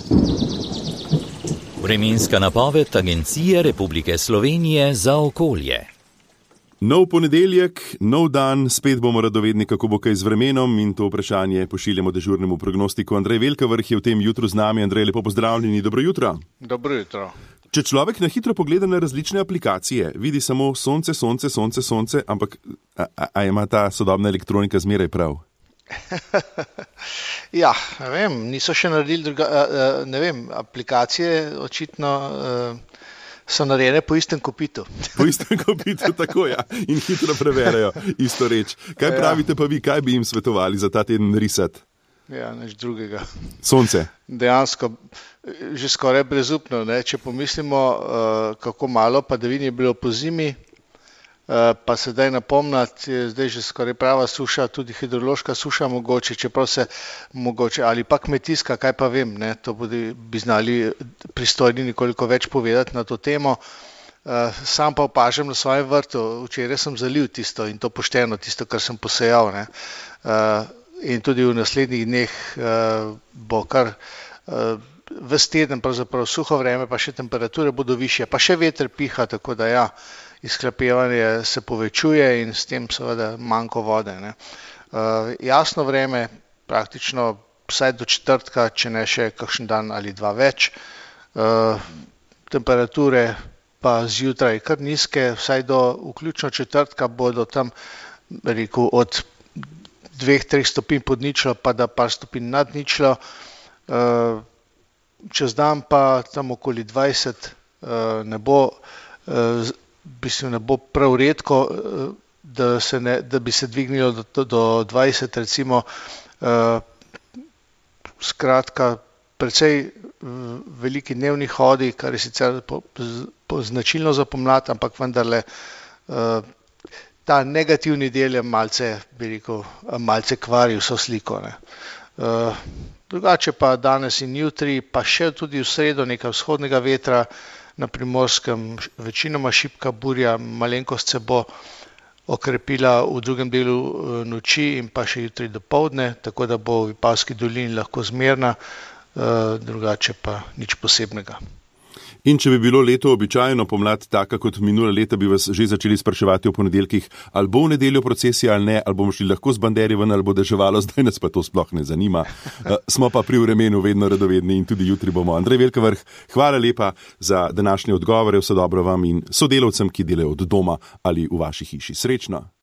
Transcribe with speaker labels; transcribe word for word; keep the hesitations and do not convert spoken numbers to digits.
Speaker 1: Vremenska napoved Agencije Republike Slovenije za okolje.
Speaker 2: Nov ponedeljek, nov dan, spet bomo radovedni, kako bo kaj z vremenom in to vprašanje pošiljamo dežurnemu prognostiku. Andrej Velkavrh je v tem jutru z nami. Andrej, lepo pozdravljeni, dobro jutro.
Speaker 3: Dobro jutro.
Speaker 2: Če človek na hitro pogleda na različne aplikacije, vidi samo sonce, sonce, sonce, sonce, ampak a, a, a ima ta sodobna elektronika zmeraj prav?
Speaker 3: Ja, ne vem, niso še naredili druga, ne vem, aplikacije očitno so narejene po istem kopitu.
Speaker 2: Po istem kopitu, tako ja, in hitro preverejo isto reč. Kaj pravite pa vi, kaj bi jim svetovali za ta teden risati?
Speaker 3: Ja, nič drugega.
Speaker 2: Sonce.
Speaker 3: Dejansko, že skoraj brezupno, ne? Če pomislimo, kako malo padavin je bilo po zimi, pa sedaj napomnati, je zdaj že skoraj prava suša, tudi hidrološka suša mogoče, čeprav se mogoče, ali pa kmetijska, kaj pa vem, ne, to bi, bi znali pristojni nekoliko več povedati na to temo. Sam pa opažam na svojem vrtu, včeraj sem zalil tisto in to pošteno, tisto, kar sem posejal, ne. In tudi v naslednjih dneh bo kar ves teden pravzaprav suho vreme, pa še temperature bodo višje, pa še veter piha, tako da ja, izhlapevanje se povečuje in s tem seveda manjko vode, ne. Uh, jasno vreme, praktično vsaj do četrtka, če ne še kakšen dan ali dva več. Uh, temperature pa zjutraj kar nizke, vsaj do vključno četrtka bodo tam, rekel, od dveh, treh stopinj pod ničlo, pa da par stopinj nad ničlo. Uh, čez dan pa tam okoli dvajset uh, ne bo uh, Mislim, ne bo prav redko, da, se ne, da bi se dvignilo do, do dvajset, recimo, uh, skratka, precej veliki dnevni hodi, kar je sicer po, po značilno za pomlad, ampak vendarle uh, ta negativni del je malce, bi rekel, malce kvari vso sliko, ne. Uh, drugače pa danes in jutri, pa še tudi v sredo nekaj vzhodnega vetra, na Primorskem večinoma šibka burja, malenkost se bo okrepila v drugem delu noči in pa še jutri dopoldne, tako da bo v Vipavski dolini lahko zmerna, drugače pa nič posebnega.
Speaker 2: In če bi bilo leto običajno pomlad taka kot minula leta, bi vas že začeli spraševati o ponedeljkih, ali bo v nedeljo procesija ali ne, ali bomo šli lahko z banderi ven, ali bo deževalo, zdaj nas pa to sploh ne zanima. Uh, smo pa pri vremenu vedno radovedni in tudi jutri bomo. Andrej Velkavrh, hvala lepa za današnje odgovore, vse dobro vam in sodelavcem, ki delajo od doma ali v vaši hiši. Srečno!